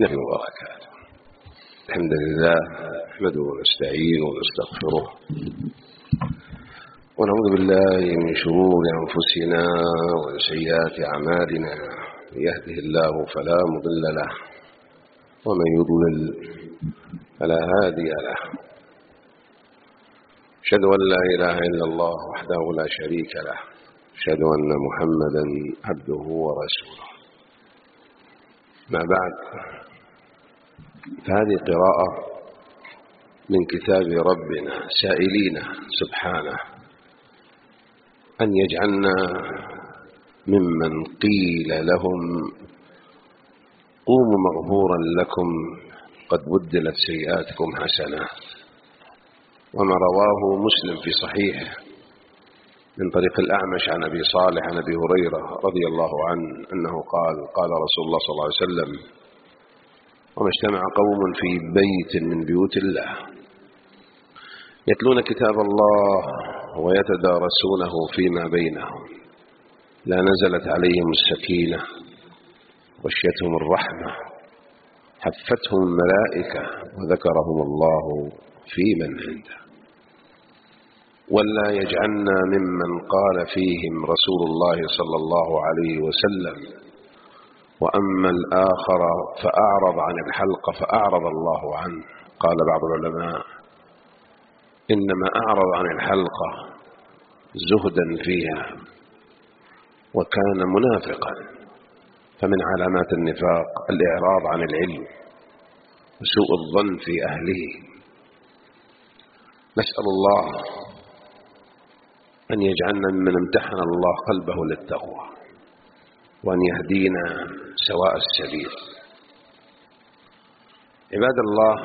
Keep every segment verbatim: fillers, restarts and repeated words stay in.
الله وبركاته. الحمد لله نحمده ونستعينه ونستغفره ونعوذ بالله من شرور أنفسنا ومن سيئات أعمالنا. من يهده الله فلا مضل له ومن يضلل فلا هادي له. أشهد أن لا إله إلا الله وحده لا شريك له. أشهد أن محمدا عبده ورسوله. ما بعد، فهذه قراءة من كتاب ربنا سائلين سبحانه أن يجعلنا ممن قيل لهم قوموا مغفورا لكم قد بدلت سيئاتكم حسنات. وما رواه مسلم في صحيحه من طريق الأعمش عن أبي صالح عن أبي هريرة رضي الله عنه أنه قال قال رسول الله صلى الله عليه وسلم: وما اجتمع قوم في بيت من بيوت الله يتلون كتاب الله ويتدارسونه فيما بينهم لا نزلت عليهم السكينة غشيتهم الرحمة حفتهم الملائكة وذكرهم الله في من عنده. ولا يجعلنا ممن قال فيهم رسول الله صلى الله عليه وسلم: وأما الآخر فأعرض عن الحلقة فأعرض الله عنه. قال بعض العلماء: إنما أعرض عن الحلقة زهدا فيها وكان منافقا، فمن علامات النفاق الإعراض عن العلم وسوء الظن في أهله. نسأل الله أن يجعلنا ممن امتحن الله قلبه للتقوى وأن يهدينا سواء السبيل. عباد الله،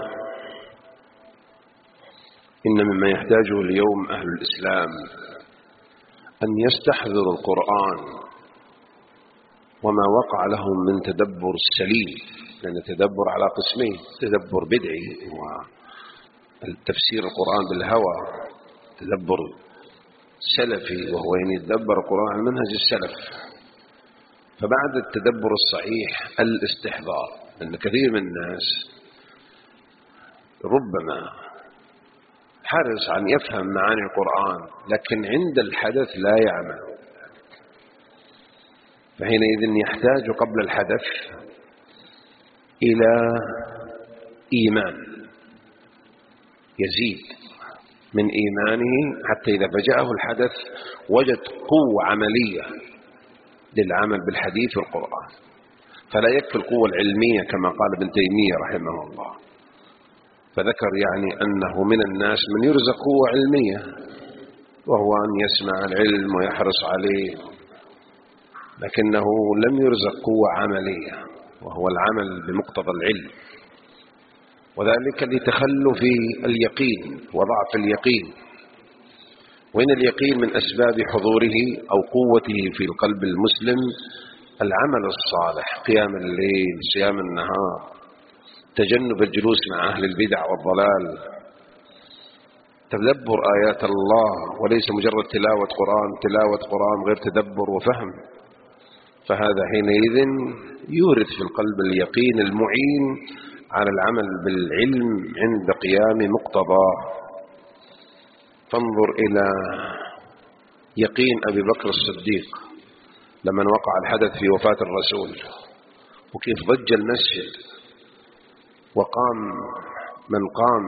إن مما يحتاجه اليوم أهل الإسلام أن يستحضروا القرآن وما وقع لهم من تدبر سليم، لأن التدبر على قسمين: تدبر بدعي والتفسير القرآن بالهوى، تدبر سلفي وهو أن يتدبر القرآن على منهج السلف. فبعد التدبر الصحيح الاستحضار، أن كثير من الناس ربما حرص عن يفهم معاني القرآن لكن عند الحدث لا يعمل، فحينئذ يحتاج قبل الحدث إلى إيمان يزيد من إيمانه حتى إذا فجأه الحدث وجد قوة عملية للعمل بالحديث والقرآن. فلا يكفي القوة العلمية كما قال ابن تيمية رحمه الله، فذكر يعني أنه من الناس من يرزق قوة علمية وهو أن يسمع العلم ويحرص عليه، لكنه لم يرزق قوة عملية وهو العمل بمقتضى العلم، وذلك لتخلف اليقين وضعف اليقين. وإن اليقين من أسباب حضوره أو قوته في القلب المسلم العمل الصالح، قيام الليل، صيام النهار، تجنب الجلوس مع أهل البدع والضلال، تدبر آيات الله وليس مجرد تلاوة قرآن تلاوة قرآن غير تدبر وفهم. فهذا حينئذ يورث في القلب اليقين المعين على العمل بالعلم عند قيام مقتضاه. فانظر إلى يقين أبي بكر الصديق لما وقع الحدث في وفاة الرسول وكيف ضج المسجد، وقام من قام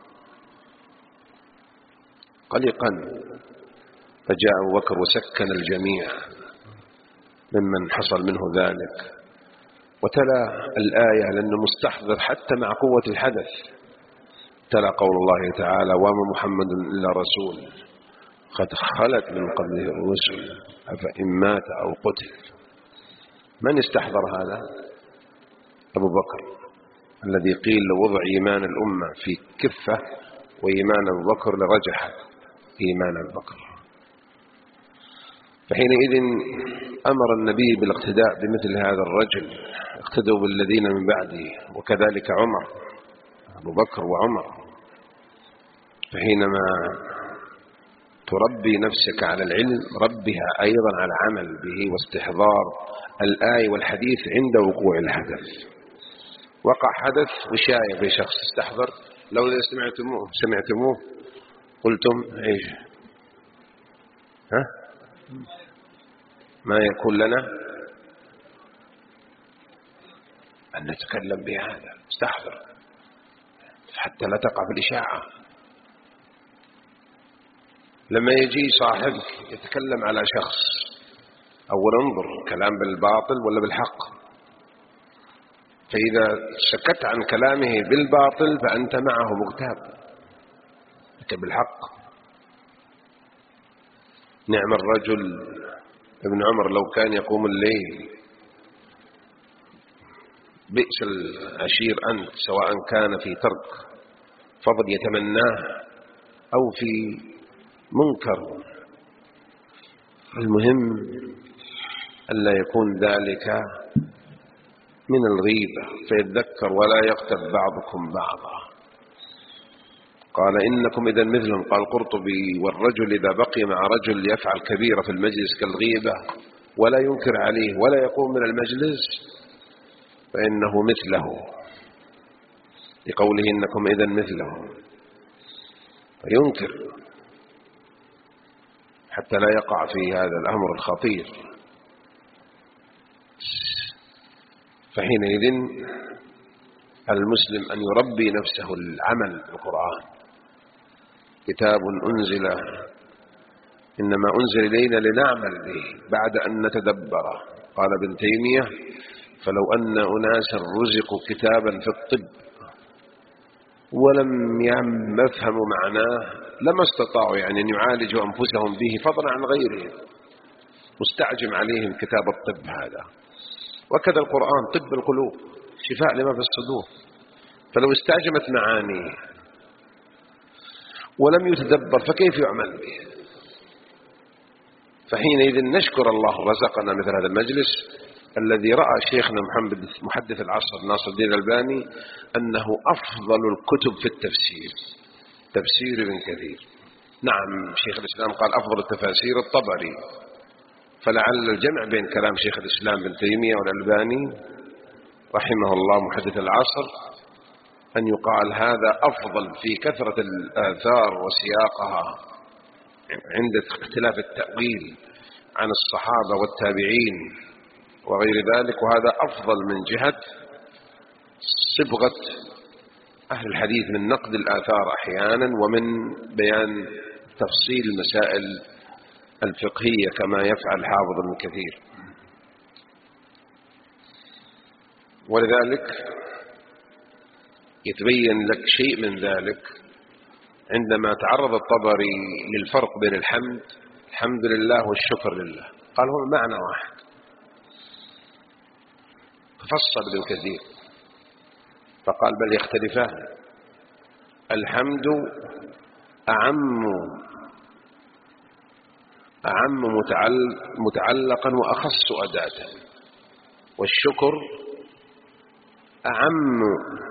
قلقا، فجاء أبو بكر وسكن الجميع ممن حصل منه ذلك، وتلا الآية لأنه مستحضر حتى مع قوة الحدث. تلا قول الله تعالى: وما محمد إلا رسول قد خلت من قبله الرسل أفإن مات أو قتل. من استحضر هذا؟ أبو بكر، الذي قيل لو وضع إيمان الأمة في كفة وإيمان أبو بكر لرجح إيمان أبو بكر. فحينئذ أمر النبي بالاقتداء بمثل هذا الرجل، اقتدوا بالذين من بعده، وكذلك عمر أبو بكر وعمر. فحينما تربي نفسك على العلم ربها أيضا على العمل به واستحضار الآية والحديث عند وقوع الحدث. وقع حدث وشاية في شخص استحضر، لو إذا سمعتموه سمعتموه قلتم إيش؟ ها؟ ما يكون لنا أن نتكلم بهذا، استحضر حتى لا تقع في الإشاعة. لما يجي صاحبك يتكلم على شخص، أولا انظر كلام بالباطل ولا بالحق، فإذا سكت عن كلامه بالباطل فأنت معه مغتاب، أنت بالحق. نعم الرجل ابن عمر لو كان يقوم الليل، بئس العشير أنت سواء كان في ترك فضل يتمناه أو في منكر. المهم ألا يكون ذلك من الغيبة فيتذكر ولا يغتب بعضكم بعضا. قال إنكم إذا مثلهم. قال القرطبي والرجل إذا بقي مع رجل يفعل كبيرة في المجلس كالغيبة ولا ينكر عليه ولا يقوم من المجلس فإنه مثله، لقوله إنكم إذا مثلهم، فينكر حتى لا يقع في هذا الأمر الخطير. فحينئذ المسلم أن يربي نفسه العمل بالقرآن. كتاب أنزل إنما أنزل إلينا لنعمل به بعد أن نتدبره. قال ابن تيمية فلو أن أناسا رزقوا كتابا في الطب ولم يفهموا معناه لما استطاعوا يعني أن يعالجوا أنفسهم به فضلا عن غيرهم، مستعجم عليهم كتاب الطب هذا. وكذا القرآن طب القلوب، شفاء لما في الصدور، فلو استعجمت معانيه ولم يتدبر فكيف يعمل به؟ فحينئذ نشكر الله رزقنا مثل هذا المجلس الذي رأى شيخنا محمد محدث العصر ناصر الدين الألباني أنه أفضل الكتب في التفسير تفسير ابن كثير. نعم شيخ الإسلام قال أفضل التفاسير الطبري، فلعل الجمع بين كلام شيخ الإسلام بن تيمية والألباني رحمه الله محدث العصر أن يقال هذا أفضل في كثرة الآثار وسياقها عند اختلاف التأويل عن الصحابة والتابعين وغير ذلك، وهذا أفضل من جهة صبغة أهل الحديث من نقد الآثار أحيانا ومن بيان تفصيل المسائل الفقهية كما يفعل حافظ ابن كثير. ولذلك يتبين لك شيء من ذلك عندما تعرض الطبري للفرق بين الحمد الحمد لله والشكر لله، قال هو معنى واحد. ففصل ابن كثير فقال بل يختلفان، الحمد أعم أعم متعلقا وأخص أداة، والشكر أعم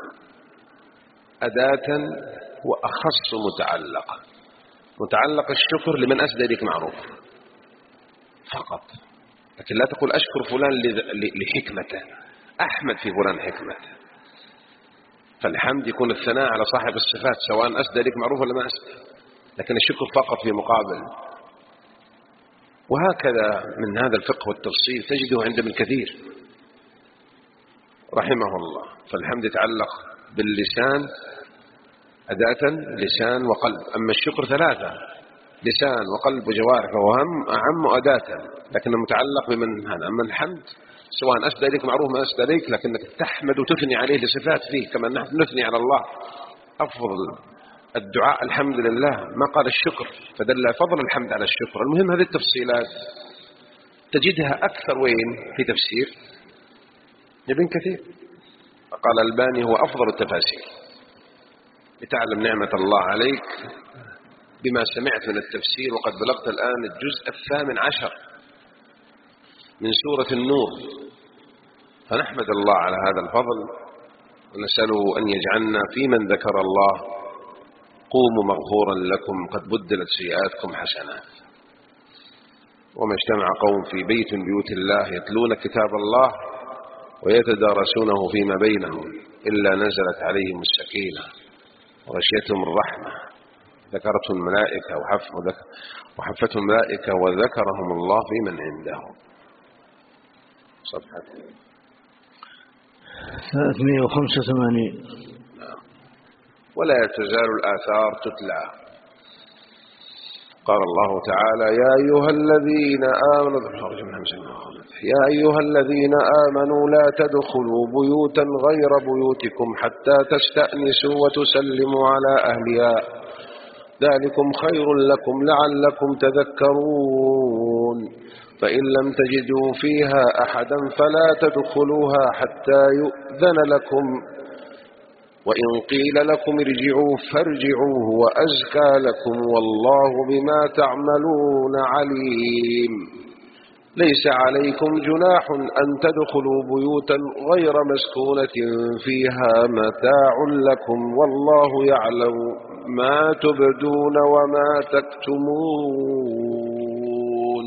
أداة وأخص متعلقا. متعلق الشكر لمن أسدى لك معروف فقط، لكن لا تقول أشكر فلان لحكمته، أحمد في فلان حكمته. فالحمد يكون الثناء على صاحب الصفات سواء أسدى لك معروف ولا ما أسدى، لكن الشكر فقط في مقابل. وهكذا من هذا الفقه والتفصيل تجده عند ابن كثير رحمه الله. فالحمد يتعلق باللسان أداة لسان وقلب، أما الشكر ثلاثة لسان وقلب وجوارح، فهو أعم أداة لكن المتعلق بمن هذا. أما الحمد سواء أسدى لك معروف ما أسدى لك، لكنك تحمد وتثني عليه لصفات فيه كما نحن نثني على الله. أفضل الدعاء الحمد لله ما قال الشكر، فدل فضل الحمد على الشكر. المهم هذه التفصيلات تجدها أكثر وين في تفسير ابن كثير. قال الألباني هو أفضل التفاسير لتعلم نعمة الله عليك بما سمعت من التفسير. وقد بلغت الآن الجزء الثامن عشر من سورة النور، فنحمد الله على هذا الفضل ونسأله أن يجعلنا في من ذكر الله قوموا مغفورا لكم قد بدلت سيئاتكم حسنات. وما اجتمع قوم في بيت من بيوت الله يتلون كتاب الله ويتدارسونه فيما بينهم إلا نزلت عليهم السكينة وغشيتهم الرحمة، ذكرتهم الملائكة وحفتهم الملائكة وذكرهم الله في من عنده. صفحة ثلاثمائة وخمسة وثمانين. ولا تزال الآثار تتلى. قال الله تعالى: يا أيها الذين آمنوا يا أيها الذين آمنوا لا تدخلوا بيوتا غير بيوتكم حتى تستأنسوا وتسلموا على أهلها ذلكم خير لكم لعلكم تذكرون. فإن لم تجدوا فيها أحدا فلا تدخلوها حتى يؤذن لكم، وإن قيل لكم ارجعوا فارجعوا هو أزكى لكم والله بما تعملون عليم. ليس عليكم جناح أن تدخلوا بيوتا غير مسكونة فيها متاع لكم والله يعلم ما تبدون وما تكتمون.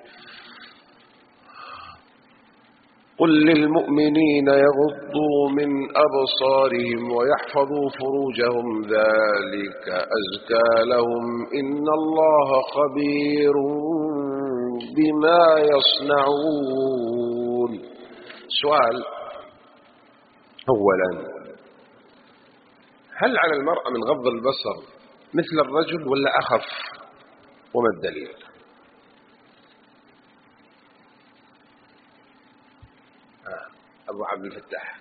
قل للمؤمنين يغضوا من أبصارهم ويحفظوا فروجهم ذلك أزكى لهم إن الله خبير بما يصنعون. سؤال: أولا، هل على المرأة من غض البصر مثل الرجل ولا أخف؟ وما الدليل؟ أبو عبد الفتاح.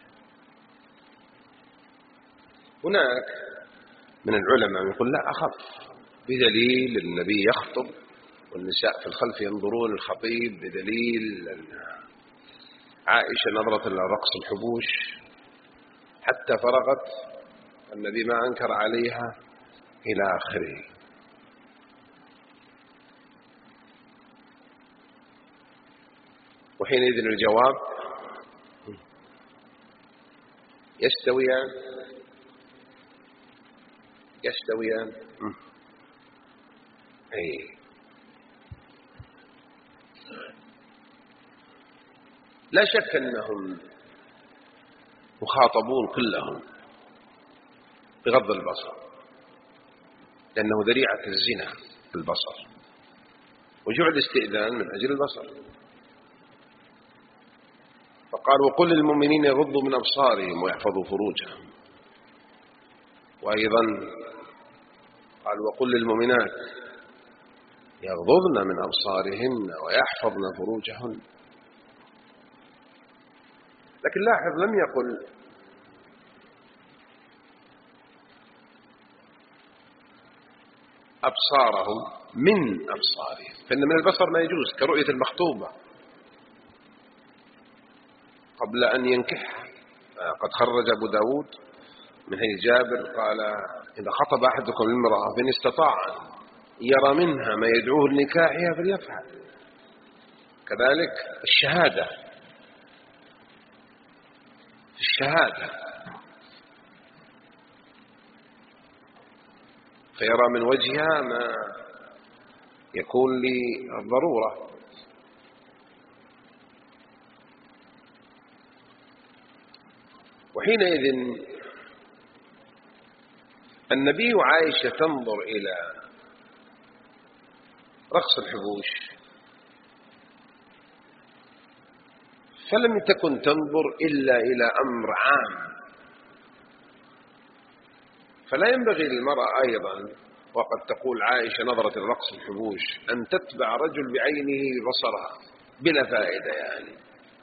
هناك من العلماء يقول لا، أخف، بدليل النبي يخطب والنساء في الخلف ينظرون الخطيب، بدليل عائشة نظرت إلى رقص الحبوش حتى فرغت النبي ما أنكر عليها إلى آخره. وحينئذ الجواب: يستويان يستويان أي لا شك أنهم مخاطبون كلهم بغض البصر، لأنه ذريعة الزنا البصر، وجعل الاستئذان من أجل البصر. فقال: وقل للمؤمنين يغضوا من أبصارهم ويحفظوا فروجهم. وأيضا قال: وقل للمؤمنات يغضضن من أبصارهن ويحفظن فروجهن. لكن لاحظ لم يقل أبصارهم من أبصارهم، فإن من البصر ما يجوز كرؤية المخطوبة قبل أن ينكحها. قد خرج أبو داود من حديث جابر قال: إذا خطب أحدكم المرأة فإن استطاع يرى منها ما يدعوه لنكاحها فليفعل. كذلك الشهادة، الشهادة فيرى من وجهها ما يكون للضرورة. وحينئذ النبي وعائشة تنظر إلى رقص الحبوش، فلم تكن تنظر إلا إلى أمر عام. فلا ينبغي للمرأة أيضا، وقد تقول عائشة نظرت الرقص الحبوش، أن تتبع رجل بعينه بصرها بلا فائدة يعني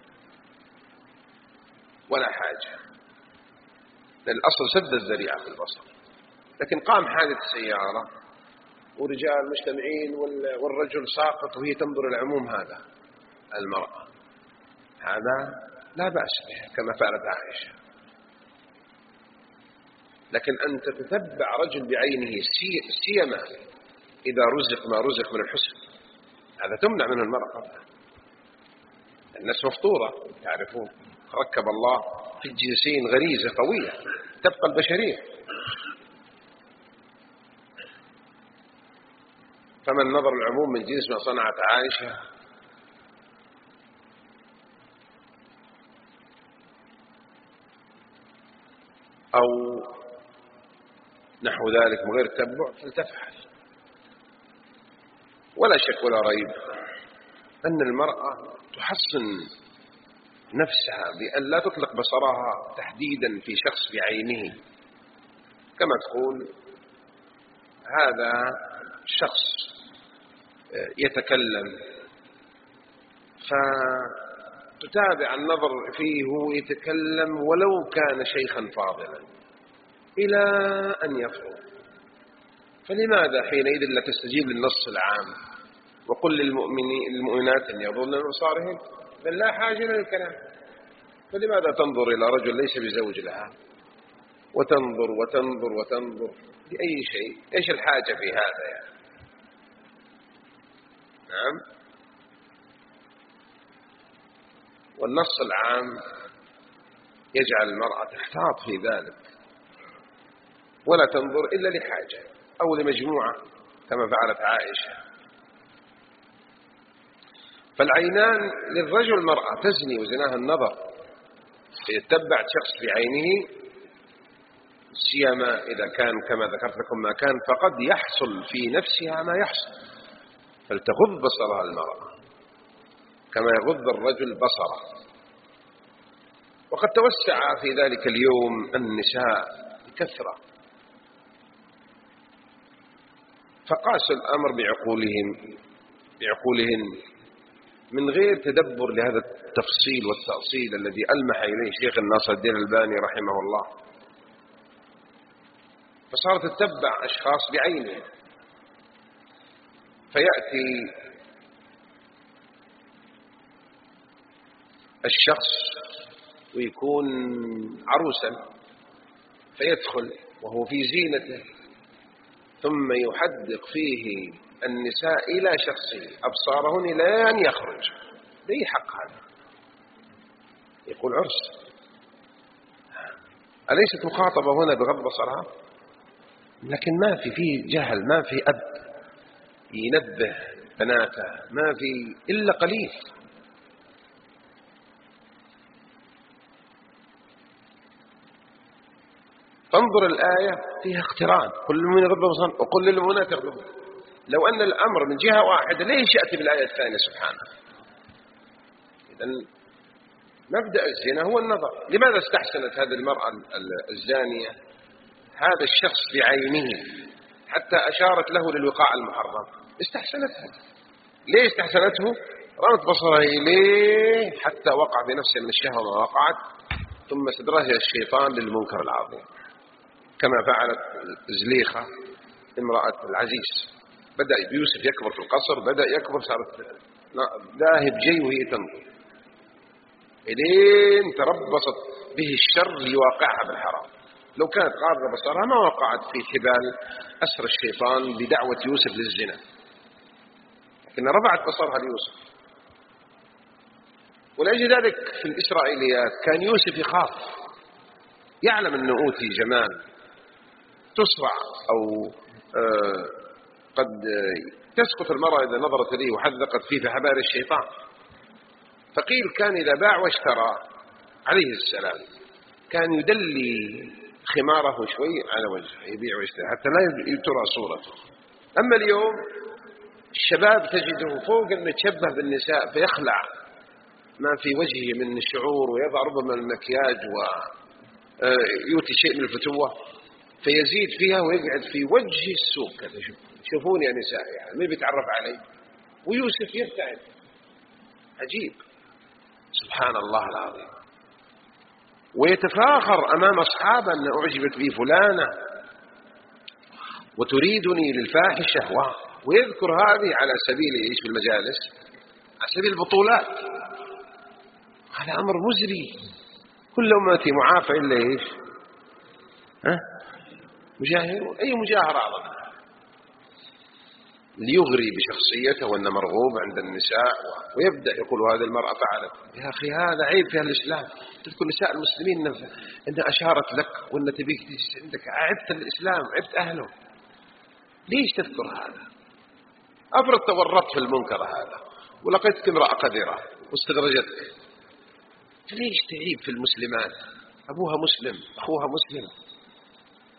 ولا حاجة، لأن الأصل سد الذريعة في البصر. لكن قام حادث سيارة ورجال مجتمعين والرجل ساقط وهي تنظر إلى عموم هذا المرأة، هذا لا بأس به كما فعلت عائشة. لكن أن تتتبع رجل بعينه سيما إذا رزق ما رزق من الحسن، هذا تمنع منه المرأة. الناس مفطورة يعرفون، ركب الله في الجنسين غريزة قوية تبقى البشرية. فمن نظر العموم من جنس ما صنعت عائشة أو نحو ذلك من غير تتبع فلتفعل. ولا شك ولا ريب أن المرأة تحصن نفسها بأن لا تطلق بصرها تحديدا في شخص بعينه، كما تقول هذا شخص يتكلم فتتابع النظر فيه وهو يتكلم ولو كان شيخا فاضلا إلى أن يفرغ. فلماذا حينئذ لا تستجيب للنص العام وقل للمؤمنات أن يغضضن من أبصارهن؟ بل لا حاجة للكلام. فلماذا تنظر إلى رجل ليس بزوج لها وتنظر وتنظر وتنظر لأي شيء؟ إيش الحاجة في هذا يعني؟ نعم. والنص العام يجعل المرأة تحتاط في ذلك ولا تنظر إلا لحاجة أو لمجموعة كما فعلت عائشة. فالعينان للرجل المرأة تزني وزناها النظر، فيتبع شخص بعينه سيما إذا كان كما ذكرت لكم ما كان، فقد يحصل في نفسها ما يحصل، فلتغض بصرها المرأة كما يغض الرجل بصره. وقد توسع في ذلك اليوم النساء بكثرة، فقاسوا الأمر بعقولهم بعقولهن من غير تدبر لهذا التفصيل والتأصيل الذي ألمح إليه شيخ الناصر الدين الألباني رحمه الله. فصارت تتبع أشخاص بعينه، فيأتي الشخص ويكون عروسا فيدخل وهو في زينته ثم يحدق فيه النساء إلى شخصه أبصارهن إلى أن يخرج. بأي حق هذا؟ يقول عرس. أليست مخاطبة هنا بغض بصرها؟ لكن ما في فيه جهل، ما في أب ينبه بناته، ما في إلا قليل. تنظر الآية فيها اقتران، كل من يغضب بصره وقل للمؤمنات يغضبن. لو أن الأمر من جهة واحدة ليش يأتي بالآية الثانية سبحانه؟ إذن مبدأ الزنا هو النظر. لماذا استحسنت هذه المرأة الزانية هذا الشخص بعينه حتى أشارت له للوقاع المحرم؟ استحسنتها. ليه استحسنته؟ رمت بصره إليه حتى وقع بنفسه من الشهوة ما وقعت، ثم استدرجها الشيطان للمنكر العظيم كما فعلت زليخة امرأة العزيز. بدأ يوسف يكبر في القصر، بدأ يكبر، صارت ذاهب جي وهي تنظر إلين تربصت به الشر ليواقعها بالحرام. لو كانت غاضة بصرها ما وقعت في حبال أسر الشيطان بدعوة يوسف للزنا، لكن رفعت بصرها ليوسف. ولأجل ذلك في الإسرائيليات كان يوسف يخاف، يعلم أنه أوتي جمال تسرع أو آه قد تسقط المرأة إذا نظرت إليه وحذقت فيه في حبال الشيطان. فقيل كان إذا باع واشترى عليه السلام كان يدلي خماره شوي على وجهه يبيع ويشتري حتى لا ترى صورته. أما اليوم الشباب تجده فوق أن يتشبه بالنساء فيخلع ما في وجهه من الشعور ويضع ربما المكياج ويؤتي شيء من الفتوة فيزيد فيها ويقعد في وجه السوق كذا. شوفون يا نساء يعني ما بيتعرف عليه، ويوسف يبتعد. عجيب سبحان الله العظيم. ويتفاخر أمام أصحابه أن أعجبت بي فلانة وتريدني للفاحشة، ويذكر هذه على سبيل إيش في المجالس، على سبيل البطولات. هذا أمر مزري. كل أمتي معافى إلا إيش؟ ها؟ مجاهر. أي مجاهر أعظم؟ ليغري بشخصيته وأنه مرغوب عند النساء، ويبدأ يقول هذه المرأة فعلت. يا أخي هذا عيب في الإسلام. تذكر نساء المسلمين أنها أشارت لك وأن تبيك تجلس عندك، عبت الإسلام، عبت أهله. ليش تذكر هذا؟ أفرض تورطت في المنكر هذا ولقيتك امرأة قذرة واستدرجتك، ليش تعيب في المسلمات؟ أبوها مسلم، أخوها مسلم،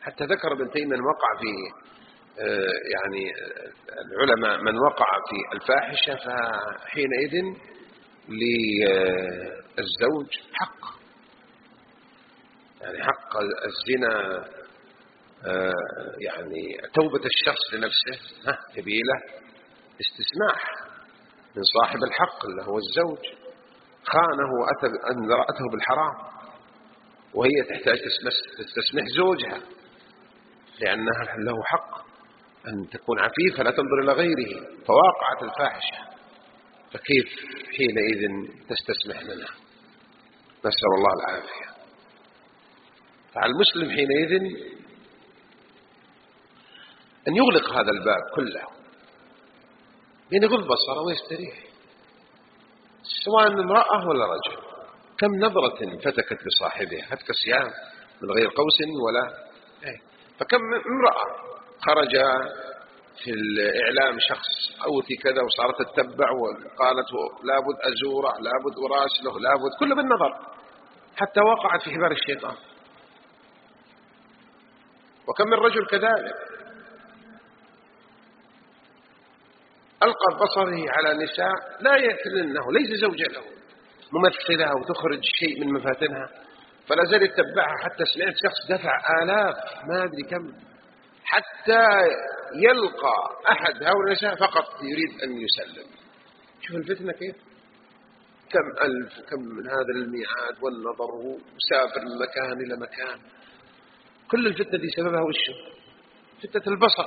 حتى ذكر ابن تيمية من وقع في يعني العلماء من وقع في الفاحشة فحينئذ للزوج حق، يعني حق الزنا يعني توبة الشخص لنفسه سبيله استسماح من صاحب الحق اللي هو الزوج، خانه وأتى أن رأته بالحرام وهي تحتاج تستسمح زوجها لأنها له حق أن تكون عفيفة لا تنظر إلى غيره، فواقعت الفاحشة، فكيف حينئذ تستسمح منها؟ نسأل الله العافية. فعلى المسلم حينئذ أن يغلق هذا الباب كله، بين يغض بصره ويستريح، سواء امرأة ولا رجل. كم نظرة فتكت بصاحبها فتك الصيام من غير قوس ولا ايه. فكم امرأة خرج في الإعلام شخص أوتي كذا وصارت تتبع وقالت لابد أزوره لابد أراسله لابد، كله بالنظر، حتى وقعت في حبال الشيطان. وكم من رجل كذلك ألقى بصره على نساء لا يأتلنه، ليس زوجا له، ممثلة وتخرج شيء من مفاتنها، فلا زال يتبعها حتى سمعت شخص دفع آلاف ما أدري كم حتى يلقى أحد هؤلاء النساء فقط يريد أن يسلم. شوف الفتنة كيف، كم ألف كم من هذا الميعاد والنظر وسافر من مكان إلى مكان. كل الفتنة دي سببها وشه فتنة البصر.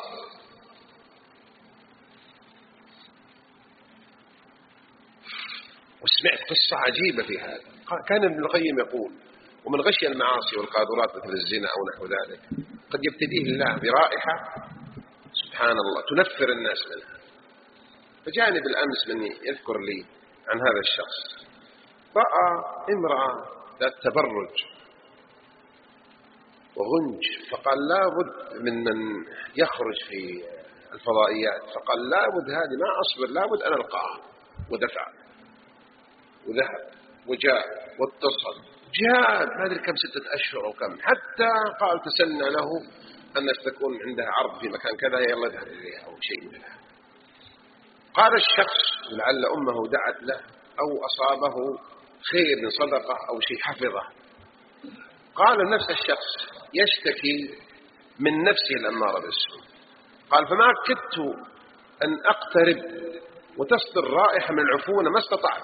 وسمعت قصة عجيبة في هذا، كان ابن القيم يقول ومن غشي المعاصي والقاذورات مثل الزنا أو نحو ذلك قد يبتديه الله برائحة سبحان الله تنفر الناس منها. فجاني بالأمس من يذكر لي عن هذا الشخص، رأى امرأة ذات تبرج وغنج، فقال لابد من من يخرج في الفضائيات، فقال لابد هذه ما أصبر لابد أن ألقاها، ودفع وذهب وجاء واتصل جاء ما أدري كم ستة أشهر أو كم، حتى قال تسنى له أن تكون عندها عرض في مكان كذا يلا اذهب إليها أو شيء من هذا. قال الشخص لعل أمه دعت له أو أصابه خير من صدقة أو شيء حفظه، قال نفس الشخص يشتكي من نفسه الأمارة بالسوء، قال فما كدت أن أقترب وتصدر رائحة من العفونة ما استطعت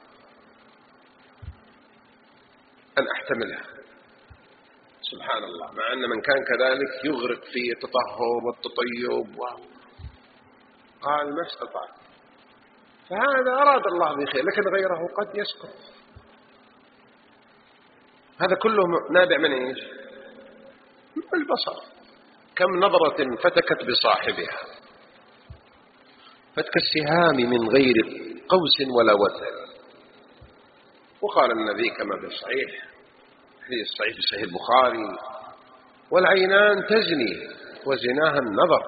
أن أحتملها. سبحان الله، مع أن من كان كذلك يغرق في التطهر والتطيب و... قال ما استطعت. فهذا أراد الله بخير، لكن غيره قد يسقط. هذا كله نابع من إيش؟ من البصر. كم نظرة فتكت بصاحبها فتك السهام من غير قوس ولا وتر. وقال النبي كما في الصحيح حديث الصحيح في صحيح البخاري والعينان تزني وزناها النظر،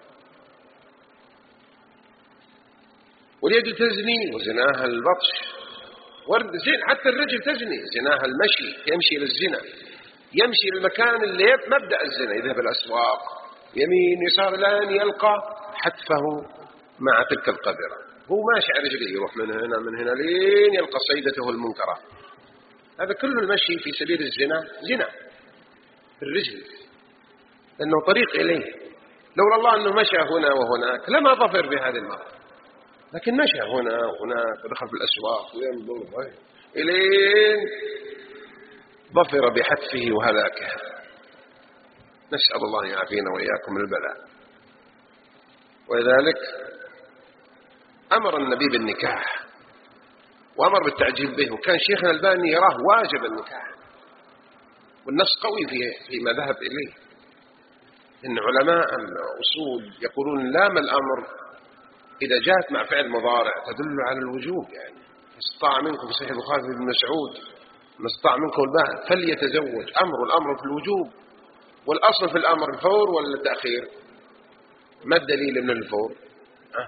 واليد تزني وزناها البطش، زين حتى الرجل تزني زناها المشي، يمشي للزنا، يمشي للمكان اللي مبدأ الزنا، يذهب الأسواق يمين يسار الآن يلقى حتفه مع تلك القذرة، هو ماشي على رجله يروح من هنا من هنا لين يلقى صيدته المنكرة. هذا كله المشي في سبيل الزنا زنا الرجل، لأنه طريق إليه. لولا الله أنه مشى هنا وهناك لما ظفر بهذه المرة، لكن مشى هنا وهناك ودخل في الأسواق وينظر إلين ظفر بحتفه وهلاكه. نسأل الله يعافينا وإياكم من البلاء. ولذلك أمر النبي بالنكاح وأمر بالتعجيل به، وكان شيخنا الباني يراه واجب النكاح، والنص قوي فيه فيما ذهب إليه. إن علماء الأصول يقولون لام الأمر إذا جاءت مع فعل مضارع تدل على الوجوب، يعني استطاع منكم في صحيح البخاري بن مسعود ما استطاع منكم الباء فليتزوج، أمر الأمر في الوجوب، والأصل في الأمر الفور ولا التأخير؟ ما الدليل أن الفور؟ أه؟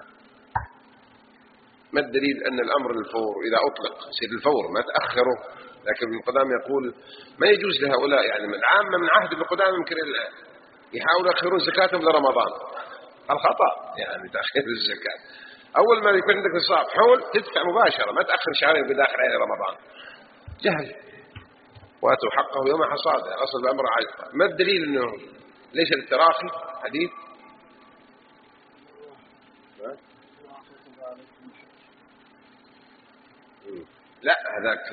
ما الدليل أن الأمر الفور إذا أطلق يصير الفور ما تأخره؟ لكن ابن قدامة يقول ما يجوز لهؤلاء، يعني من العامة من عهد ابن قدامة يمكن يحاولوا يأخرون زكاتهم لرمضان. الخطأ يعني تأخير الزكاة. أول ما يكون عندك نصاب حول تدفع مباشرة، ما تأخر شهرين بداخل عليه رمضان. جهل. واتوا حقه يوم حصاده. أصل الأمر عاجل. ما الدليل أنه ليس التراخي حديث؟ لا هذاك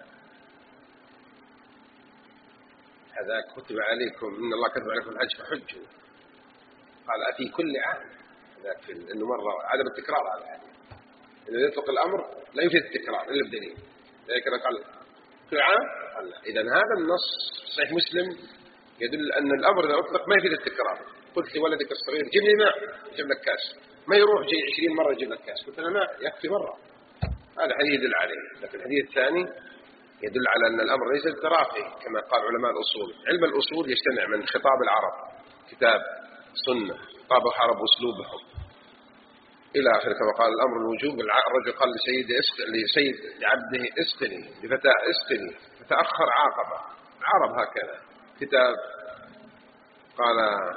هذاك كتب عليكم إن الله كتب عليكم الحج فحجوا. قال أفي كل عام. هذاك إنه مرة عدم التكرار على الحديث. إنه يطلق الأمر لا يفيد التكرار إلا بدليل. لكن قال كل عام. قال إذا هذا النص صحيح مسلم يدل أن الأمر إذا أطلق ما يفيد التكرار. قلت لولدك الصغير جيب لي ماء جيب لك كاس، ما يروح جي عشرين مرة يجيب لك كاس. قلت له ماء يكفي مرة. هذا حديث يدل عليه. لكن الحديث الثاني يدل على أن الأمر ليس التراخي كما قال علماء الأصول. علم الأصول يجتمع من خطاب العرب كتاب سنة خطاب العرب وأسلوبهم إلى آخره. كما قال الأمر الوجوب. الرجل قال لسيد لسيد لعبده اسقني لفتاة اسقني فتأخر عاقبه. العرب هكذا. كتاب قال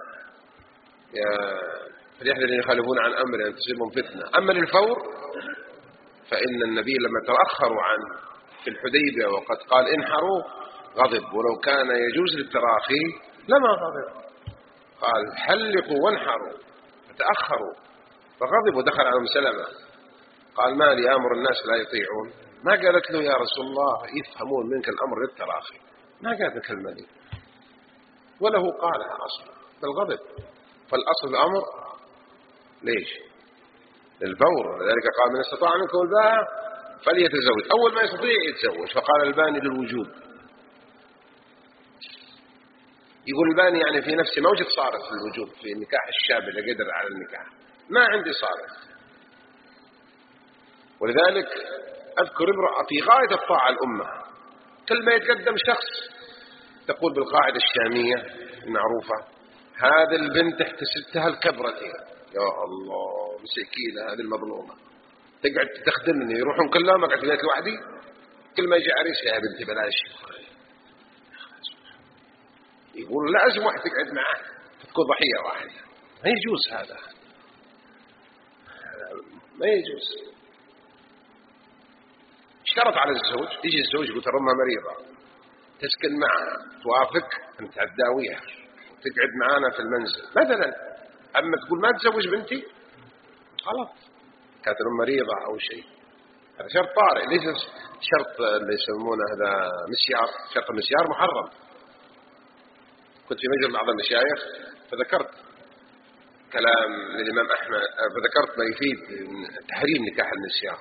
يا فليحذر الذين يخالفون عن أمره أن تصيبهم فتنة. أما للفور فإن النبي لما تأخروا عنه في الحديبية وقد قال انحروا غضب، ولو كان يجوز للتراخي لما غضب. قال حلقوا وانحروا فتأخروا فغضب ودخل على أم سلمة. قال ما لي أمر الناس لا يطيعون. ما قالت له يا رسول الله يفهمون منك الأمر للتراخي. ما قالت الكلمة دي وله قالها أصلا بالغضب. فالأصل الأمر ليش للفور. لذلك قال من استطاع منكم الباء فليتزوج. أول ما يستطيع يتزوج. فقال الباني للوجوب. يقول الباني يعني في نفسي ما وجد صارف في الوجوب في نكاح الشاب اللي قدر على النكاح. ما عندي صارف. ولذلك أذكر امرأة في غاية الطاعة الأمة كل ما يتقدم شخص تقول بالقاعدة الشامية المعروفة هذه البنت احتسبتها الكبرتين. يا الله مسكينة هذه المظلومة تقعد تخدمني يروحون كلهم أقعد في بيت لوحدي. كل ما يجي عريس يا بنتي بلاش. يقول لازم واحد تقعد معه تكون ضحية واحدة. ما يجوز هذا. ما يجوز. اشترط على الزوج يجي الزوج يقول ترى أمها مريضة تسكن معها توافق أن تداويها تقعد معانا في المنزل مثلا. أما تقول ما تزوج بنتي غلط. كانت الأم مريضة أو شيء. هذا شرط طارئ ليس شرط اللي يسمونه هذا مسيار. شرط المسيار محرم. كنت في مجلس بعض المشايخ فذكرت كلام للإمام أحمد فذكرت ما يفيد تحريم نكاح المسيار.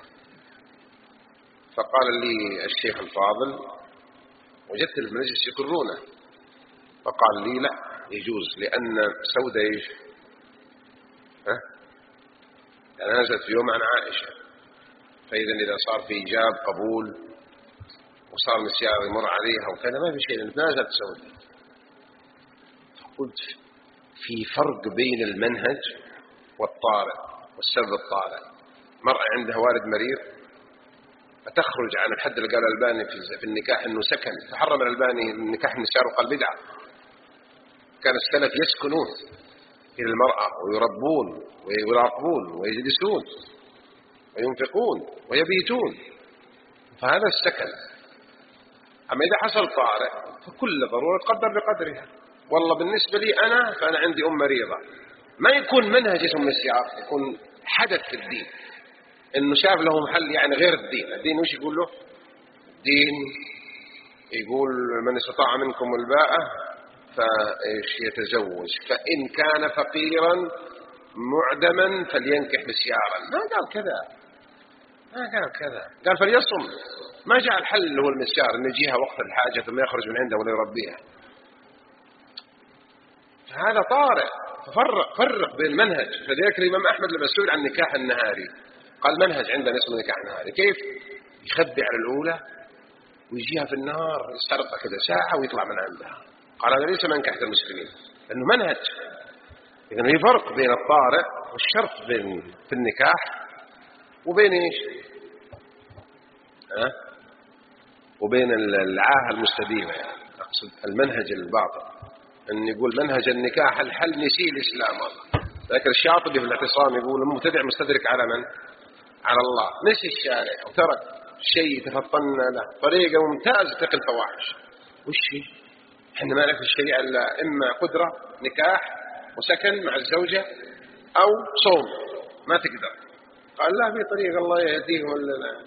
فقال لي الشيخ الفاضل وجدت المجلس يقرونه فقال لي لا يجوز لأن سودة ايش ها تنازلت في يوم عن عائشة. فإذا إذا صار في إيجاب قبول وصار مسيار يمر عليها وكذا ما في شيء لأن تنازلت سودة. فقلت في فرق بين المنهج والطارئ والسبب الطارئ. مرأة عندها والد مريض فتخرج عن الحد اللي قال الألباني في النكاح انه سكن. فحرم الألباني النكاح النساء وقال بدعة. كان السلف يسكنون إلى المرأة ويربون ويراقبون ويجلسون وينفقون ويبيتون. فهذا السكن. أما إذا حصل طارئ فكل ضرورة تقدر بقدرها. والله بالنسبة لي أنا فأنا عندي أم مريضة ما يكون منهج اسم السياق يكون حدث في الدين إنه شاف له محل يعني غير الدين. الدين وش يقول له؟ الدين يقول من استطاع منكم الباءة فإيش يتزوج فإن كان فقيرا معدما فلينكح مسيارا. ما قال كذا. ما قال كذا. قال فليصم. ما جاء الحل اللي هو المسيار إنه يجيها وقت الحاجة ثم يخرج من عنده ولا يربيها. هذا طارئ. ففرق فرق بين المنهج. فذلك الإمام أحمد لما سئل عن النكاح النهاري قال منهج عندنا اسمه نكاح نهاري. كيف؟ يخبي على الأولى ويجيها في النهار يسترقى كذا ساعة ويطلع من عندها. قال هذا ليس منكح المسلمين لأنه منهج. إذن في فرق بين الطارئ والشرط بين في النكاح وبين إيش ها؟ وبين العاهة المستديمة يعني. أقصد المنهج الباطل. أن يقول منهج النكاح الحل نسي الإسلام والله. لكن الشاطبي في الاعتصام يقول المبتدع مستدرك على من؟ على الله، نسي الشارع وترك شيء تفطن له طريقة ممتازة تقي الفواحش. وش هي؟ احنا ما نعرف الشريعة إلا إما قدرة نكاح وسكن مع الزوجة أو صوم، ما تقدر. قال لا، في طريقة الله يهديه ولا لا.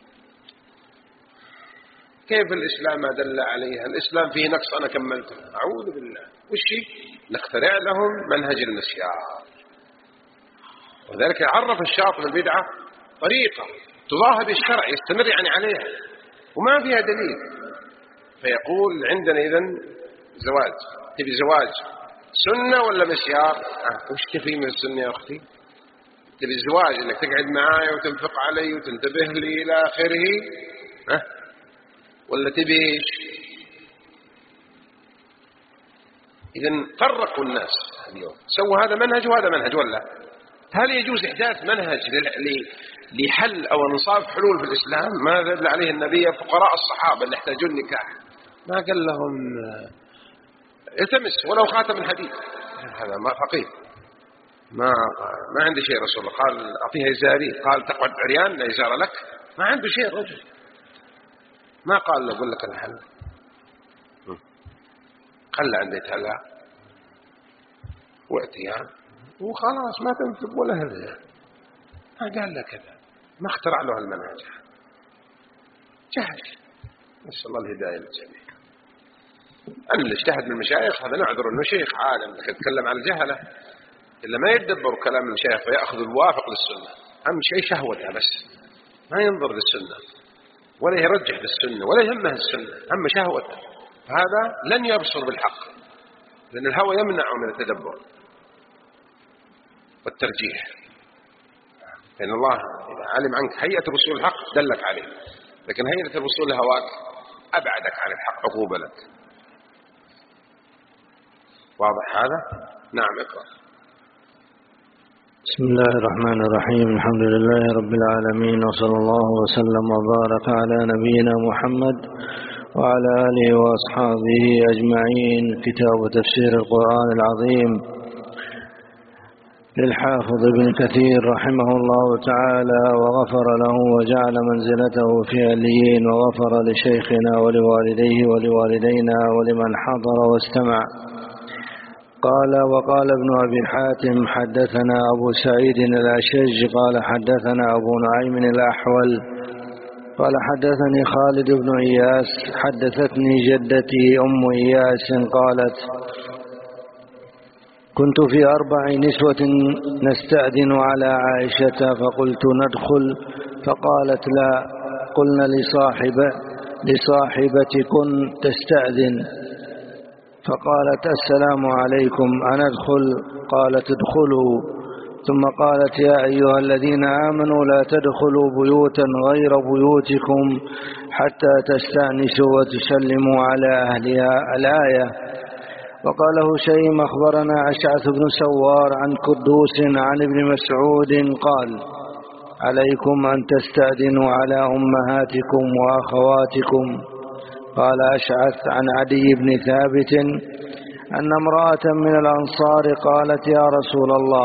كيف الإسلام ما دل عليها؟ الإسلام فيه نقص أنا كملته، أعوذ بالله. وش هي؟ نخترع لهم منهج المسيار. وذلك عرف الشاطبي البدعة طريقة تضاهي بالشرع يستمر يعني عليها وما فيها دليل. فيقول عندنا إذن زواج، تبي زواج سنة ولا مسيار؟ أه وش تفي من السنة يا أختي؟ تبي الزواج إنك تقعد معاي وتنفق علي وتنتبه لي إلى آخره، أه؟ ولا تبي إيش؟ إذن فرقوا الناس اليوم، سووا هذا منهج وهذا منهج. ولا هل يجوز إحداث منهج لحل أو انصاف حلول في الإسلام ما دل عليه النبي؟ فقراء الصحابة اللي احتاجون نكاح ما قال لهم التمس ولو خاتم الحديد، هذا ما فقير، ما ما عنده شيء. رسول الله قال أعطيها إزاري، قال تقعد عريان لا إزار لك، ما عنده شيء الرجل، ما قال له أقول لك الحل، خلى عنده يتهلا واتيان وخلاص ما تنفق ولا هذا، ما قال له كذا، ما اخترع له المنهج، جهل. نسأل الله الهداية للجميع. أن اللي اجتهد من المشايخ هذا نعذر انه شيخ عالم، لكن يتكلم عن الجهلة إلا ما يتدبر كلام المشايخ فيأخذ الوافق للسنة. أهم شيء شهوتها بس، ما ينظر للسنة ولا يرجح للسنة ولا يهمه السنة، أما شهوته، هذا لن يبصر بالحق لأن الهوى يمنعه من التدبر والترجيح. لأن الله إذا علم عنك هيئة الوصول الحق دلك عليه، لكن هيئة الوصول لهواك أبعدك عن الحق عقوبة لك. واضح هذا؟ نعم اقرأ. بسم الله الرحمن الرحيم. الحمد لله رب العالمين، وصلى الله وسلم وبارك على نبينا محمد وعلى آله وأصحابه أجمعين. كتاب تفسير القرآن العظيم للحافظ ابن كثير رحمه الله تعالى وغفر له وجعل منزلته في عليين، وغفر لشيخنا ولوالديه ولوالدينا ولمن حضر واستمع. قال وقال ابن أبي حاتم حدثنا أبو سعيد الأشج قال حدثنا أبو نعيم الأحول قال حدثني خالد بن إياس حدثتني جدتي أم إياس قالت كنت في أربع نسوة نستأذن على عائشة فقلت ندخل، فقالت لا، قلنا لصاحب لصاحبتكن تستأذن، فقالت السلام عليكم أندخل؟ قالت ادخلوا. ثم قالت يا أيها الذين آمنوا لا تدخلوا بيوتا غير بيوتكم حتى تستأنسوا وتسلموا على أهلها الآية. وقال هشيم أخبرنا أشعث بن سوار عن كردوس عن ابن مسعود قال عليكم أن تستأذنوا على أمهاتكم وأخواتكم. قال أشعث عن عدي بن ثابت أن امرأة من الأنصار قالت يا رسول الله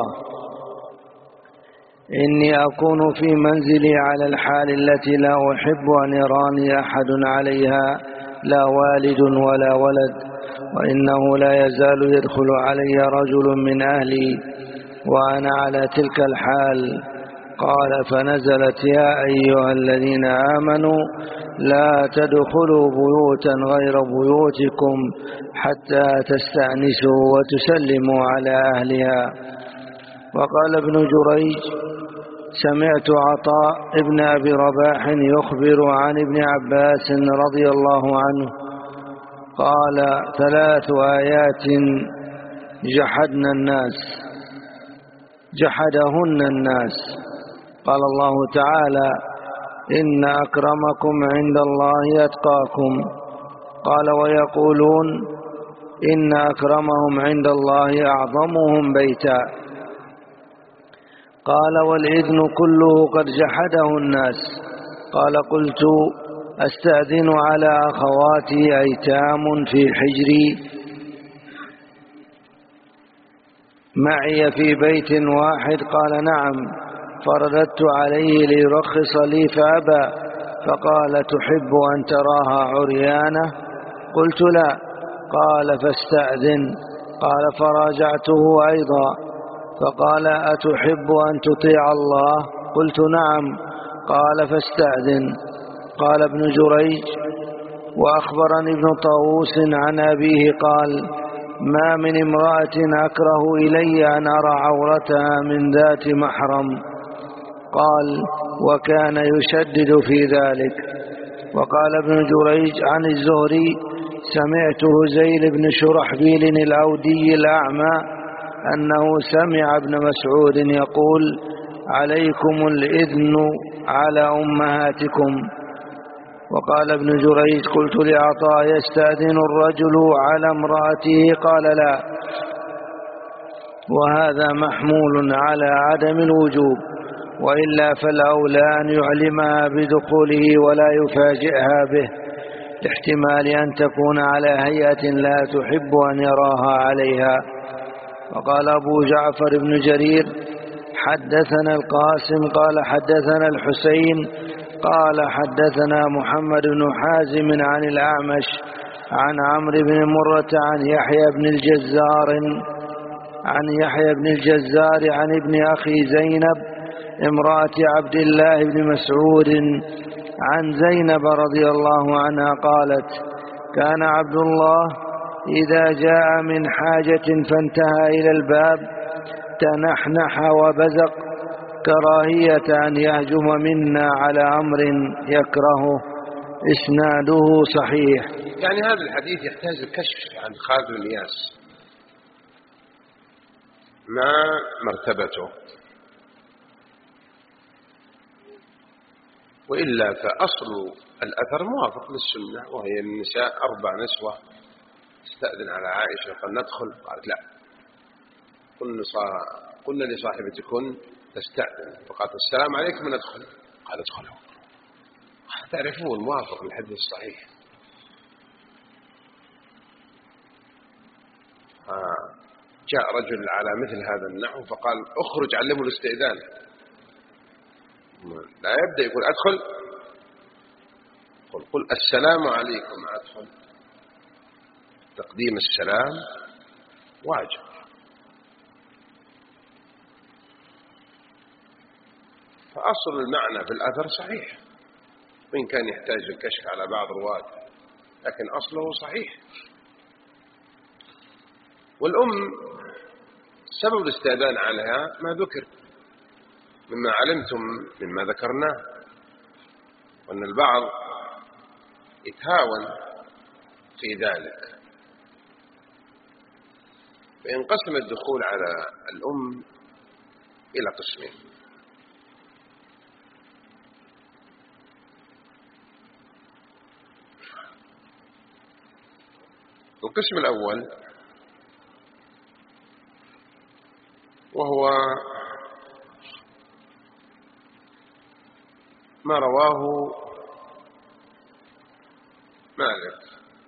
إني أكون في منزلي على الحال التي لا أحب أن يراني أحد عليها، لا والد ولا ولد، وإنه لا يزال يدخل علي رجل من أهلي وأنا على تلك الحال. قال فنزلت يا أيها الذين آمنوا لا تدخلوا بيوتا غير بيوتكم حتى تستأنسوا وتسلموا على أهلها. وقال ابن جريج سمعت عطاء ابن أبي رباح يخبر عن ابن عباس رضي الله عنه قال ثلاث آيات جحدنا الناس جحدهن الناس. قال الله تعالى إن أكرمكم عند الله أتقاكم. قال ويقولون إن أكرمهم عند الله أعظمهم بيتا. قال والإذن كله قد جحده الناس. قال قلت أستأذن على أخواتي أيتام في حجري معي في بيت واحد؟ قال نعم. فرددت عليه ليرخص لي فأبى، فقال تحب أن تراها عريانة؟ قلت لا. قال فاستأذن. قال فراجعته أيضا فقال أتحب أن تطيع الله؟ قلت نعم. قال فاستأذن. قال ابن جريج: وأخبرني ابن طاووس عن أبيه قال: ما من امرأة أكره إلي أن أرى عورتها من ذات محرم. قال: وكان يشدد في ذلك. وقال ابن جريج عن الزهري: سمعت هزيل بن شرحبيل الأودي الأعمى أنه سمع ابن مسعود يقول: عليكم الإذن على أمهاتكم. وقال ابن جريج: قلت لعطاء: يستأذن الرجل على امرأته؟ قال: لا. وهذا محمول على عدم الوجوب، وإلا فالأولى أن يعلمها بدخوله ولا يفاجئها به، لاحتمال أن تكون على هيئة لا تحب أن يراها عليها. وقال أبو جعفر بن جرير: حدثنا القاسم قال حدثنا الحسين قال حدثنا محمد بن حازم عن الأعمش عن عمرو بن مرة عن يحيى بن الجزار عن يحيى بن الجزار عن ابن أخي زينب امرأة عبد الله بن مسعود عن زينب رضي الله عنها قالت: كان عبد الله إذا جاء من حاجة فانتهى إلى الباب تنحنح وبزق كراهية أن يهجم منا على أمر يكرهه. إسناده صحيح. يعني هذا الحديث يحتاج الكشف عن خالد بن إياس، ما مرتبته، وإلا فأصل الأثر موافق للسنة، وهي النساء أربع نسوة استأذن على عائشة قال ندخل، قالت لا، قلنا لصاحبتكن تستأذن، فقالت السلام عليكم ندخل، قال ادخلوا. تعرفون موافق للحديث الصحيح. آه. جاء رجل على مثل هذا النحو فقال اخرج علموا الاستئذان، لا يبدأ يقول أدخل، قل, قل السلام عليكم أدخل. تقديم السلام واجب. فأصل المعنى في الأثر صحيح، وإن كان يحتاج الكشف على بعض رواته، لكن أصله صحيح. والأم سبب الاستئذان عليها ما ذكر مما علمتم مما ذكرناه، وأن البعض يتهاون في ذلك. فينقسم الدخول على الأم إلى قسمين: القسم الأول وهو ما رواه مالك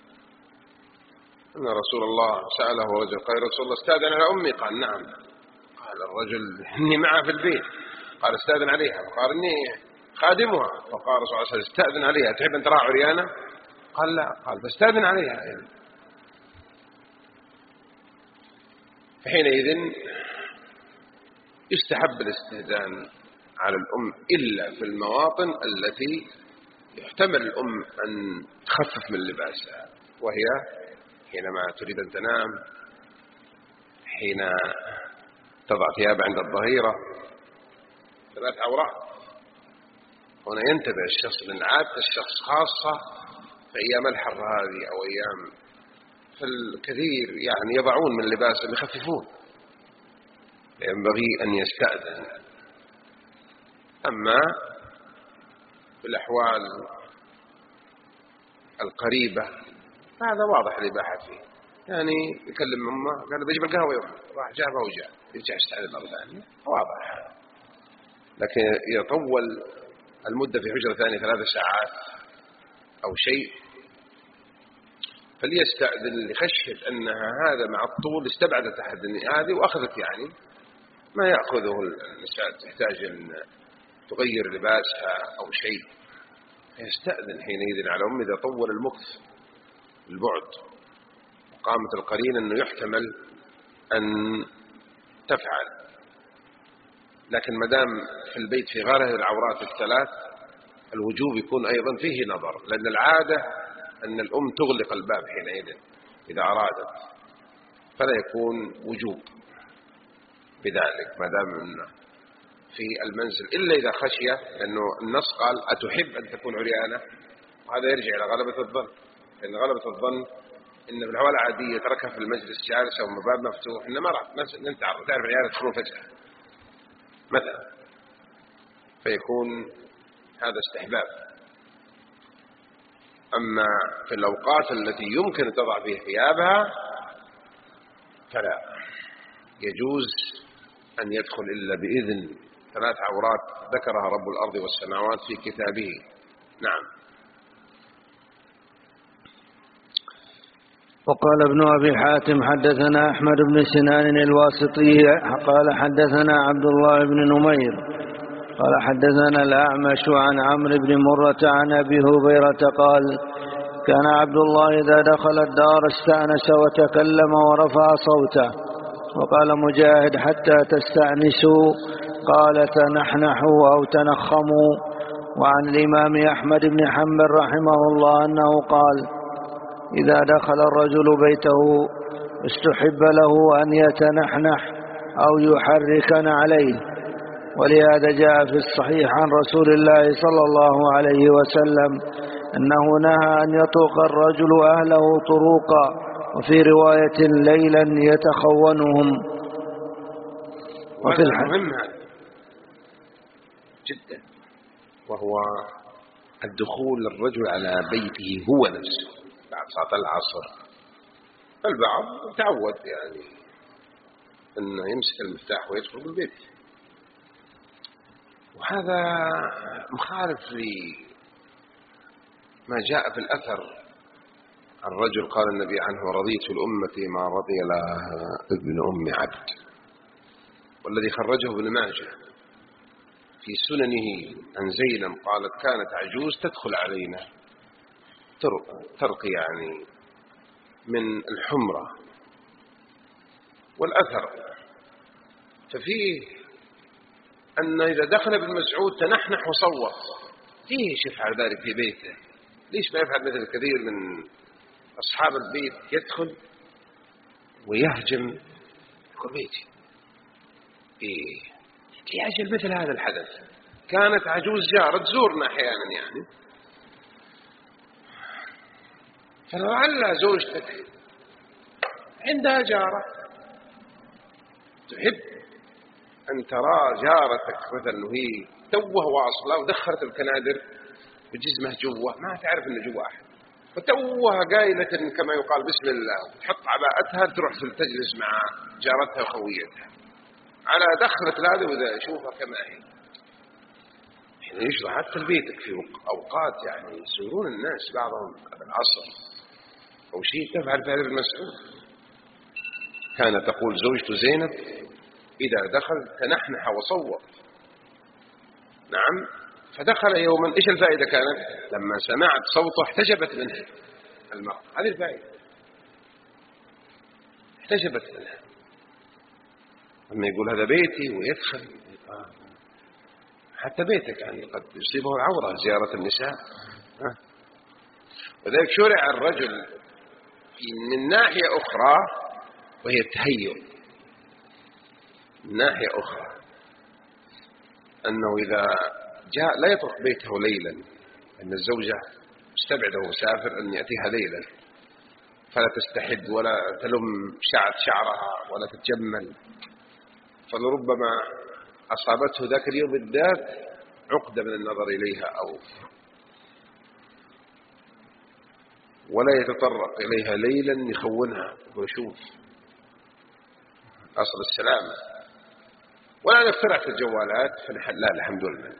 أن رسول الله سأله رجل قال: رسول الله استأذن على أمي؟ قال: نعم. قال الرجل: إني معها في البيت. قال: استأذن عليها. قال: إني خادمها. فقال رسول الله صلى الله عليه وسلم: استأذن عليها، تحب أن تراها عريانة؟ قال: لا. قال: فاستأذن عليها. فحينئذ يستحب الاستئذان على الأم إلا في المواطن التي يحتمل الأم أن تخفف من لباسها، وهي حينما تريد أن تنام، حين تضع ثياب عند الظهيرة، ثلاث عورات. هنا ينتبه الشخص، لأن عادة الشخص خاصة في أيام الحر هذه أو أيام فالكثير يعني يضعون من لباسهم يخففون، ينبغي أن يستأذن. أما في الأحوال القريبة هذا واضح الإباحة فيه، يعني يكلم أمه قال بجيب القهوة يوم، راح جابها وجاء، يرجع يستعد مرة ثانية، واضح. لكن يطول المدة في حجرة ثانية ثلاث ساعات أو شيء، فليستأذن لخشية أنها هذا مع الطول استبعدت أحد هذه وأخذت يعني ما يأخذه النساء، تحتاج أن تغير لباسها أو شيء، فيستأذن حينئذ على أم إذا طول المكث البعد وقامت القرينة أنه يحتمل أن تفعل. لكن مدام في البيت في غير العورات الثلاث الوجوب يكون أيضا فيه نظر، لأن العادة أن الأم تغلق الباب حينئذ إذا أرادت، فلا يكون وجوب بذلك ما دام في المنزل، إلا إذا خشية، لأنه النص قال أتحب أن تكون عريانة، وهذا يرجع إلى غلبة الظن، لأن غلبة الظن إن في الحوالة عادية تركها في المجلس جالسة والباب مفتوح، إنما راح أنت تعرف عريانة تكون فجأة مثلا، فيكون هذا استحباب. أما في الأوقات التي يمكن تضع فيها ثيابها فلا يجوز أن يدخل إلا بإذن ثلاث عورات ذكرها رب الأرض والسماوات في كتابه. نعم. وقال ابن أبي حاتم حدثنا أحمد بن سنان الواسطي قال حدثنا عبد الله بن نمير قال حدثنا الأعمش عن عمرو بن مرة عن أبي هريرة قال كان عبد الله إذا دخل الدار استأنس وتكلم ورفع صوته. وقال مجاهد حتى تستأنسوا، قال تنحنحوا أو تنخموا. وعن الإمام أحمد بن حنبل رحمه الله أنه قال إذا دخل الرجل بيته استحب له أن يتنحنح أو يحركن عليه. ولهذا جاء في الصحيح عن رسول الله صلى الله عليه وسلم أنه نهى أن يطرق الرجل أهله طروقا، وفي رواية ليلا يتخونهم. وفي المهم جدا، وهو الدخول الرجل على بيته هو نفسه بعد صلاة العصر. البعض تعود يعني أنه يمسك المفتاح ويدخل بالبيت، وهذا مخالف لما جاء في الأثر. الرجل قال النبي عنه رضيت الأمة ما رضي لها ابن أم عبد، والذي خرجه ابن ماجه في سننه عن زينب قالت كانت عجوز تدخل علينا ترقي يعني من الحمرة والأثر. ففيه أن إذا دخل ابن مسعود تنحنح وصوت، ليش يفعل ذلك في بيته؟ ليش ما يفعل مثل كثير من أصحاب البيت يدخل ويهجم يقول بيتي إيه لأجل مثل هذا الحدث. كانت عجوز جارة تزورنا أحيانا يعني، فلعل زوجتك عندها جارة تحب أن ترى جارتك مثلا وهي توه واصلة ودخلت الكنادر بجزمة جوه، ما تعرف أنه جوه أحد، فتوها قايلة كما يقال بسم الله، وتحط عباءتها تروح تجلس مع جارتها وخويتها على دخلت هذا، وإذا شوفها كما هي حين يشرح حتى بيتك في أوقات يعني يزورون الناس بعضهم قبل العصر أو شيء تفعل فعل ابن مسعود. كانت تقول زوجته زينب إذا دخل تنحنح وصوت. نعم. فدخل يوما، إيش الفائدة كانت؟ لما سمعت صوته احتجبت منه المرأة، هذه الفائدة، احتجبت منه. لما يقول هذا بيتي ويدخل، حتى بيتك يعني قد يصيبه العورة زيارة النساء. وذلك شرع الرجل من ناحية أخرى وهي التهيؤ، من ناحية أخرى أنه إذا جاء لا يترك بيته ليلا، أن الزوجة مستبعده مسافر أن يأتيها ليلا، فلا تستحد ولا تلم شعر شعرها ولا تتجمل، فلربما أصابته ذاك اليوم بالذات عقدة من النظر إليها أو ولا يتطرق إليها ليلا يخونها ويشوف أصل السلامة. ولا نخترع في الجوالات لا الحمد لله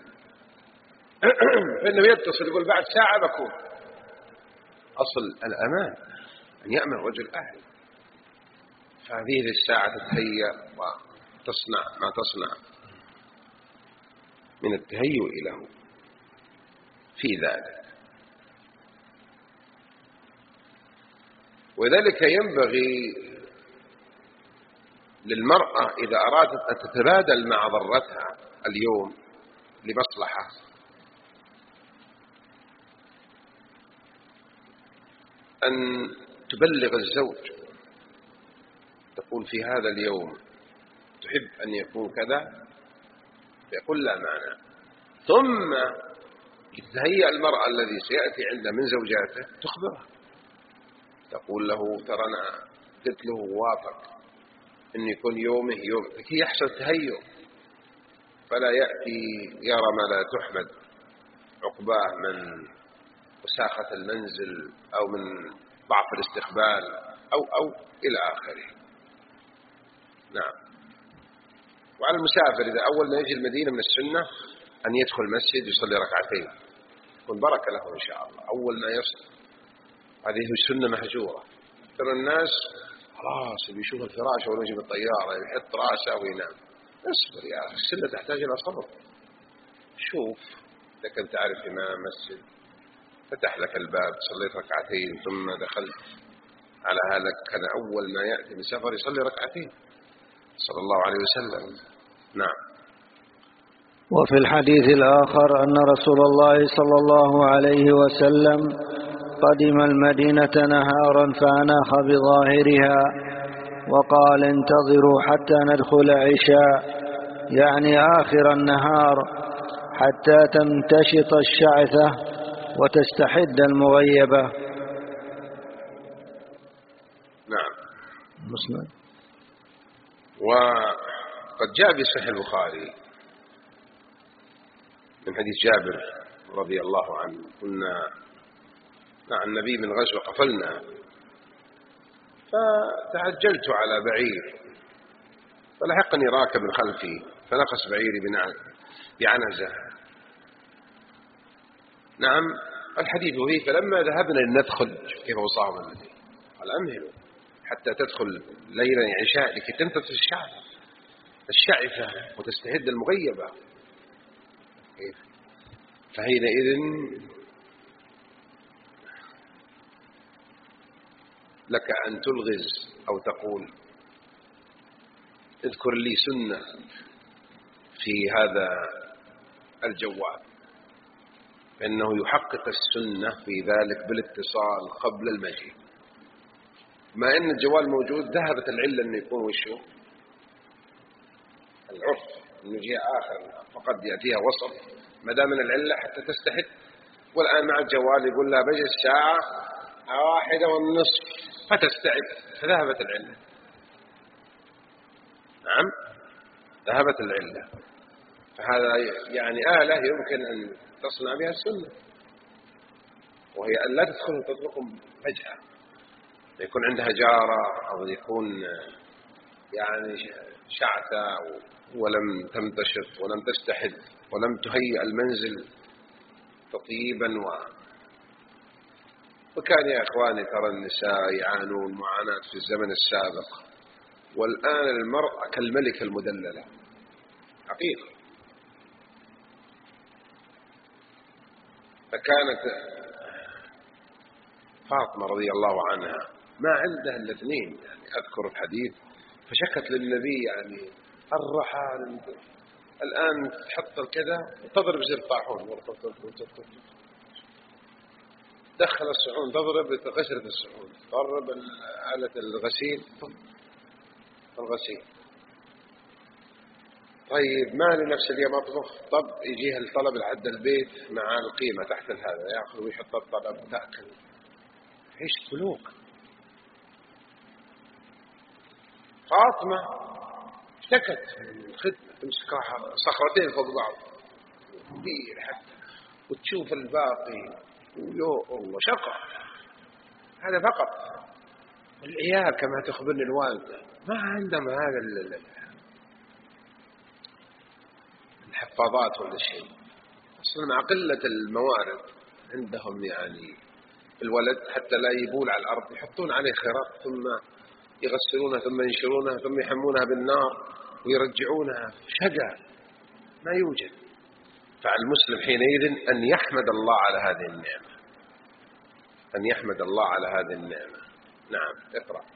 فإنه يتصل يقول بعد ساعة بكون. أصل الأمان أن يأمن رجل أهل، فهذه الساعة تتهيأ وتصنع ما تصنع من التهيؤ له في ذلك. وذلك ينبغي للمرأة إذا أرادت أن تتبادل مع ضرتها اليوم لمصلحة أن تبلغ الزوج، تقول في هذا اليوم تحب أن يكون كذا، يقول لا مانع، ثم تتهيأ المرأة الذي سيأتي عنده من زوجاته تخبره، تقول له ترى أنا قلت له وافق أن يكون يومه يوم، هي يحصل تهيؤ فلا يأتي يرى ما لا تحمد عقباه من وساخة المنزل أو من ضعف الاستقبال أو أو إلى آخره. نعم. وعلى المسافر إذا أول ما يجي المدينة من السنة أن يدخل المسجد يصلي ركعتين يكون بركة له إن شاء الله أول ما يصل. هذه السنة مهجورة. ترى الناس خلاص بيشوف الفراش أول ما يجي بالطيارة يحط راسه وينام. اصبر يا أخي، السنة تحتاج إلى صبر. شوف إذا كنت تعرف إمام مسجد فتح لك الباب صليت ركعتين ثم دخلت على هذا، كان أول ما يأتي من سفر يصلي ركعتين صلى الله عليه وسلم. نعم. وفي الحديث الآخر أن رسول الله صلى الله عليه وسلم قدم المدينة نهارا فأناخ بظاهرها وقال انتظروا حتى ندخل عشاء، يعني آخر النهار، حتى تمتشط الشعثة وتستحد المغيبة. نعم. مسلم. وقد جاء في صحيح البخاري من حديث جابر رضي الله عنه، كنا مع النبي من غزوة قفلنا فتعجلت على بعير فلحقني راكب من خلفي فنقص بعيري بعنزة. نعم. الحديث فيه فلما ذهبنا لندخل كيف وصاهم النبي قال أمهلوا حتى تدخل ليلا عشاء لكي تنتظر الشعثة الشعثة وتستهد المغيبة. كيف؟ فحينئذ لك أن تلغز أو تقول اذكر لي سنة في هذا الجواب، فإنه يحقق السنة في ذلك بالاتصال قبل المجيء. ما إن الجوال موجود ذهبت العلة أن يكون وشه العرف أنه جاء آخر فقد يأتيها وسط ما دام من العلة حتى تستحد. والآن مع الجوال يقول لا بجي الساعة واحدة والنصف فتستعد فذهبت العلة. نعم ذهبت العلة. فهذا يعني آلة يمكن أن تصنع بها السنة، وهي أن لا تدخل تطلقهم فجأة، يكون عندها جارة أو يكون يعني شعثة ولم تمتشط ولم تستحد ولم تهيئ المنزل تطيبا و... وكان يا إخواني ترى النساء يعانون معاناة في الزمن السابق، والآن المرأة كالملكة المدللة حقيقة. فكانت فاطمة رضي الله عنها ما عندها الاثنين، يعني أذكر الحديث فشكت للنبي يعني الرحال الآن تحط كذا تضرب زر طاحون دخل الصحون تضرب غسلة الصحون تضرب آلة الغسيل الغسيل. طيب ما لنفس اليوم أطبخ، طب يجيها الطلب لحد البيت مع القيمة تحت هذا يأخذ ويحط الطلب تأكل. عيش ملوك. فاطمة اشتكت من الخدمة تمسكها صخرتين فوق بعض كبير حتى وتشوف الباقي ويو الله شقة. هذا فقط. العيال كما تخبرني الوالدة ما عندهم هذا الحفاظات ولا شيء أصلا مع قلة الموارد عندهم يعني الولد حتى لا يبول على الأرض يحطون عليه خرق ثم يغسلونها ثم ينشرونها ثم يحمونها بالنار ويرجعونها شجع ما يوجد. فعلى المسلم حينئذ أن يحمد الله على هذه النعمة، أن يحمد الله على هذه النعمة. نعم اقرأ.